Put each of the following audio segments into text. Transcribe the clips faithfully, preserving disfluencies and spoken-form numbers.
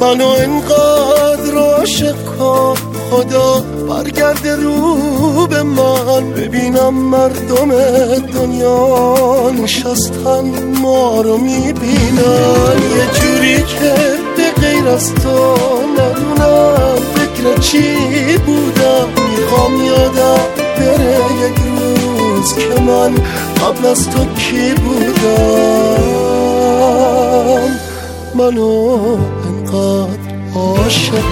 منو انقدر عاشق کن خدا برگرده رو به من، ببینم مردم دنیا نشستن ما رو میبینن، یه جوری که به غیر از تو ندونم فکر چی بودم. میخوام یادم بره یک روز که من قبل از تو کی بودم. منو انقدر عاشق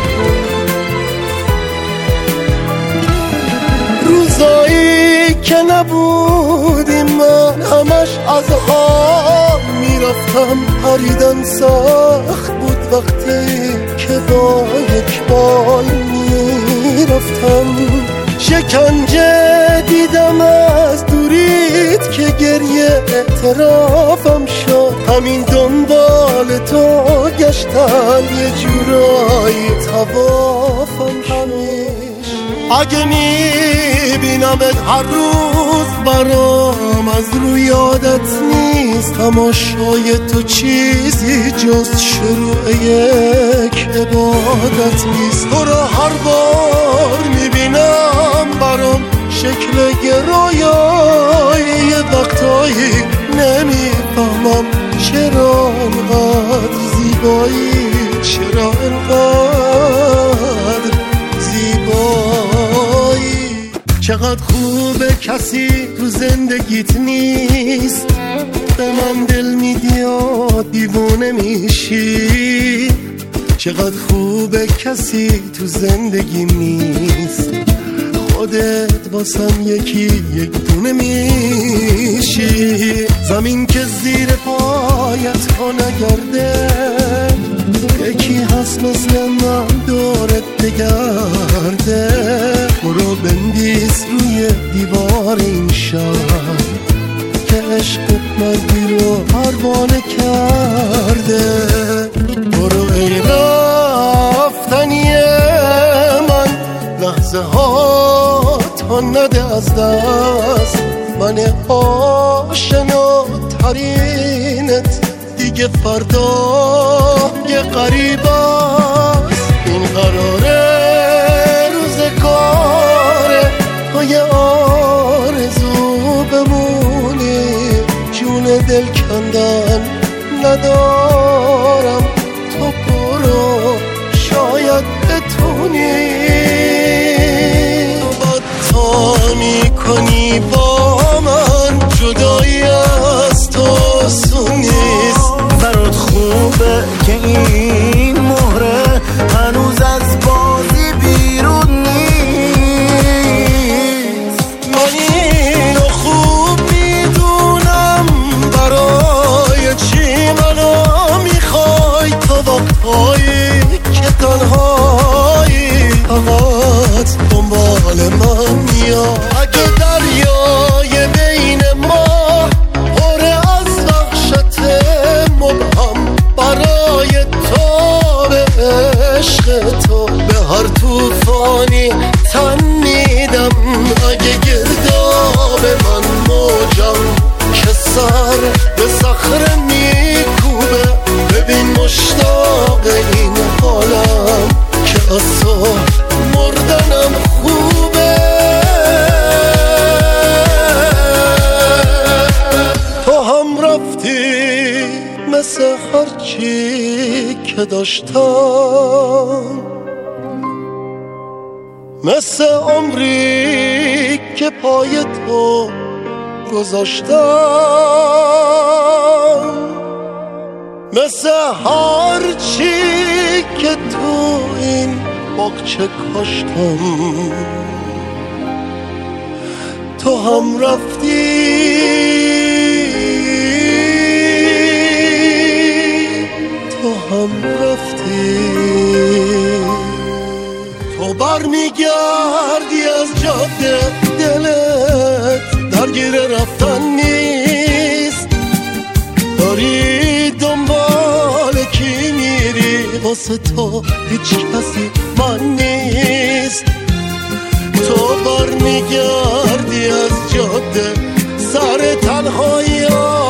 روزایی که نبودی من همش از حال میرفتم، پریدن سخت بود وقتی که با یک بال میرفتم، شکنجه دیدم از دوریت که گریه اعترافم شد، همین دنبال تو گشتم یه جورایی توافم همیش. اگه میبینمت هر روز برام از روی یادت نیست، تماشای تو چیزی جز شروع یک عبادت نیست. تو رو هر بار میبینم برام شکل گرایایی، یه وقتایی نمیفهمم چرا انقدر زیبایی، چرا انقدر زیبایی. چقدر خوبه کسی تو زندگیت نیست، به من دل میدی و دیوونه میشی. چقدر خوبه کسی تو زندگی نیست، خودت واسم یکی یک دونه میشی. زمین که زیر پایت ها نگرده، یکی هست مثل من دورت بگرده. برو بندیز روی دیوار این شهر که عشقت مردی رو پروانه کرده. برو ای رفتنی من، لحظه ها تا نده از دست، من آشنا ترینت دیگه فردا یه غریب است. این قراره روزگاره تو یه آرزو بمونی، جون دل کندن ندارم، تو برو شاید بتونی. با میکنی با من جدایی از تو آسون نیست. برات خوبه که این مهره هنوز از بازی بیرون نیست. من اینو خوب میدونم برای چی منو میخوای، تا وقتهایی که تنهایی فقط دنبال من میاد. اگه دریای بین ما پر از وحشت مبهم، برای تو به عشق تو به هر طوفانی تن میدم. اگه گرداب من موجم که سر به صخره میکوبه، ببین مشتاق این حالم که از تو مردنم خوبه. تو هم رفتی مثل هرچی که داشتم، مثل عمری که پای تو گذاشتم، مثل هرچی که تو این باغچه کاشتم. تو هم رفتی تو هم رفتی تو برمیگردی از جاده، دلت درگیر رفتن نیست. داری دنبال کی میری، واسه تو هیچ کسی من نیست. تو برمیگردی از جاده سر تنهایی